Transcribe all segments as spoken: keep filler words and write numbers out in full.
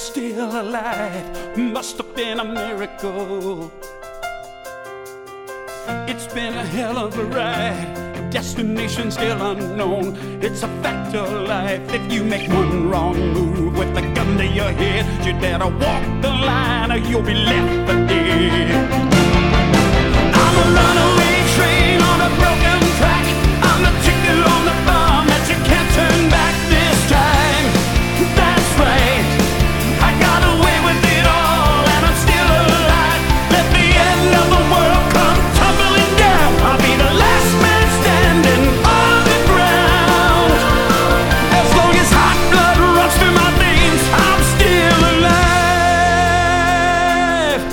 still alive. Must have been a miracle. It's been a hell of a ride. Destination still unknown. It's a fact of life. If you make one wrong move with a gun to your head, you better walk the line or you'll be left for dead. I'm a runaway train on a broken track. I'm the ticket on the bomb that you can't turn back this time. That's right, I got away with it all and I'm still alive. Let the end of the world come tumbling down. I'll be the last man standing on the ground. As long as hot blood runs through my veins, I'm still alive.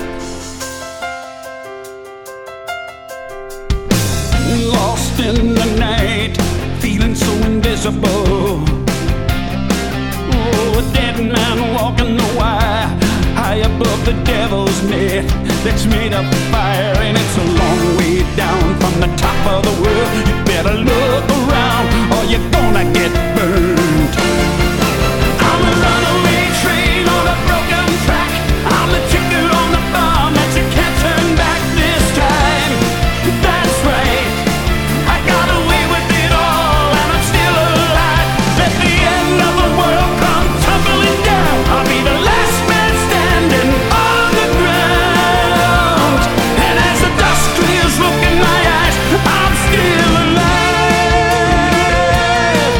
Lost in the night, feeling so invisible. Oh, a dead man walking the wire, high above the devil's net that's made of fire, and it's a long way down from the top of the world. You better look around or you're gonna get burned. I'm a runaway train on a broken track. I'm the ticket on the bomb that you can't turn back this time. That's right, I got away with it all and I'm still alive. Let the end of the world come tumbling down. I'll be the last man standing on the ground. And as the dust clears, look in my eyes, I'm still alive.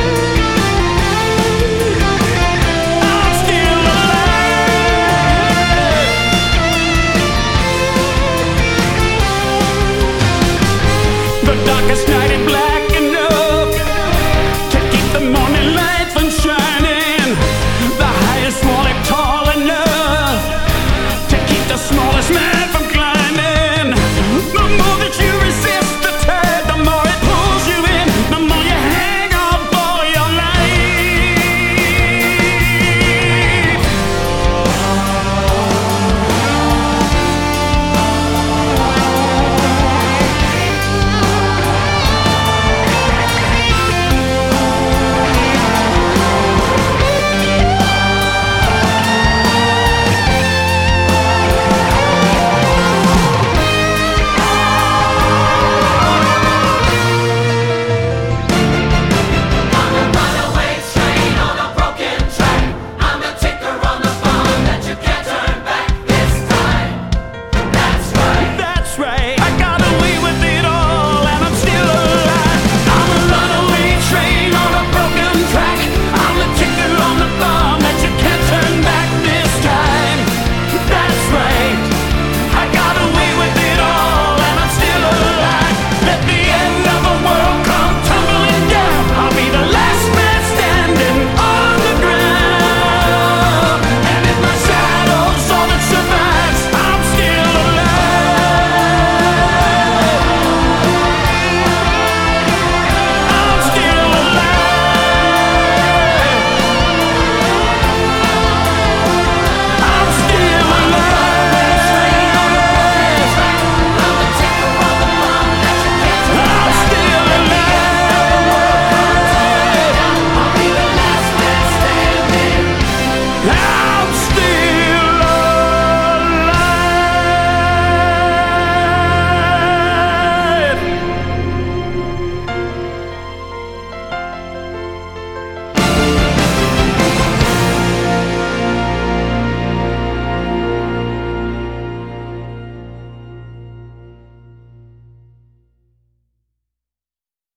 I'm still alive. The darkest night